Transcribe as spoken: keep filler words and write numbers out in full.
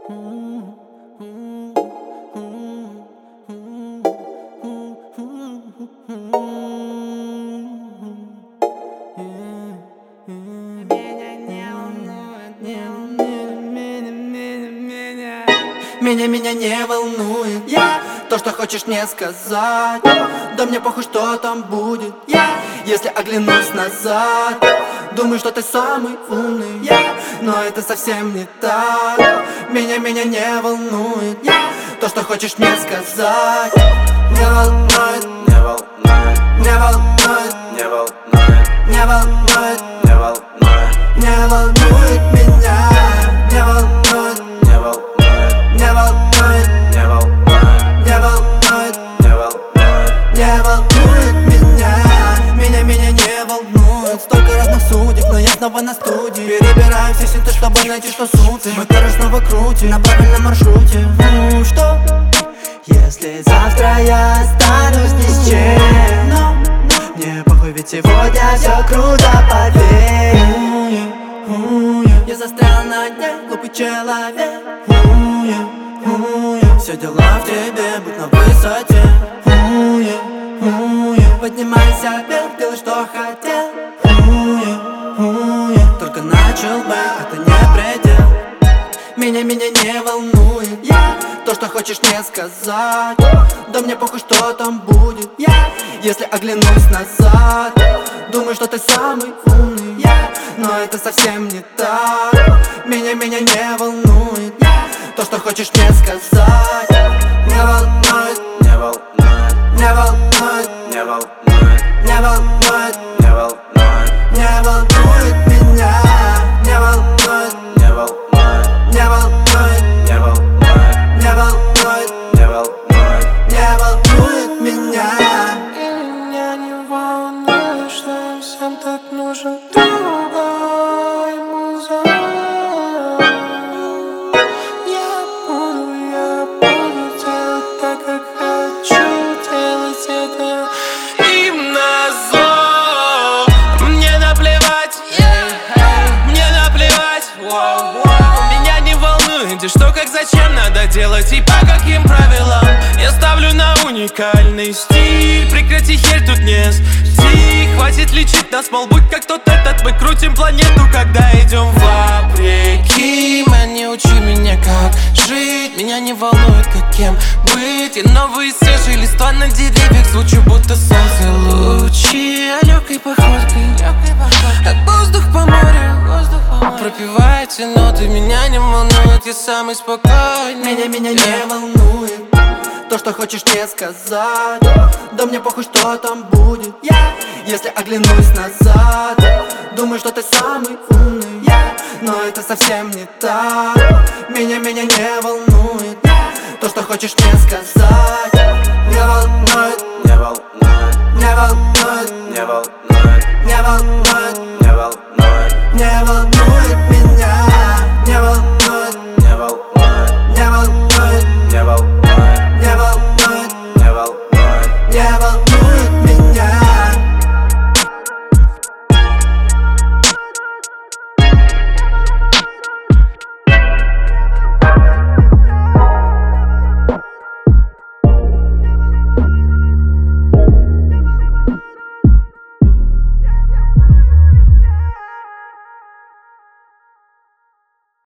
Меня, меня не волнует yeah. То, что хочешь мне сказать. Да мне похуй, что там будет yeah. Если оглянусь назад, думаю, что ты самый умный yeah. Но это совсем не так. Меня, меня не волнует yeah. То, что хочешь мне сказать. Не волнует, не волнует, не волнует, не волнует, не волнует, не волнует, не волнует меня. Не волнует, не волнует, не волнует, не волнует, не волнует, не волнует, не волнует меня. Меня, меня не волнует. Столько разных судеб, но я снова на студии. Перебираю все синты, чтобы найти, что суть. Мы короче снова крутим на правильном маршруте. Ну что, если завтра я останусь ни с чем? Но мне похуй, ведь сегодня все круто, поверь. Я застрял на дне, глупый человек. Все дела в тебе, будь на высоте. Поднимайся вверх, делай, что хотел. Только начал бы, это не предел. Меня, меня не волнует yeah. То, что хочешь мне сказать. Да мне похуй, что там будет yeah. Если оглянусь назад, думаю, что ты самый умный yeah. Но это совсем не так. Меня, меня не волнует yeah. То, что хочешь мне сказать. Не волнует, не волнует, не волнует, не волнует, не волнует, не волнует, не волнует меня. Не волнует, не волнует, не волнует, не волнует, не волнует, не волнует, не волнует меня. И меня не волнует, что им всем так нужен другой музон. Я буду, я буду делать так, как хочу делать это им назло. Мне наплевать, yeah. Мне наплевать, wow, wow. Меня не волнует, и что, как, зачем надо делать и по каким правилам. Я ставлю на уникальный стиль. Прекрати херь тут не сти. Хватит лечить нас, мол, будь как тот этот. Мы крутим планету, когда идем вопреки. Мэн, не учи меня, как жить. Меня не волнует, каким быть. И новые свежие листва на деревьях звучу, будто солнце лучи. А легкой походкой, как воздух по морю. Пропивая эти ноты, меня не волнует, я самый спокойный. Меня, меня не волнует то, что хочешь мне сказать. Да мне похуй, что там будет yeah. Если оглянусь назад, думаю, что ты самый умный yeah. Но это совсем не так. Меня, меня не волнует yeah. То, что хочешь мне сказать. Не волнует, не волнует, не волнует, не волнует, не волнует,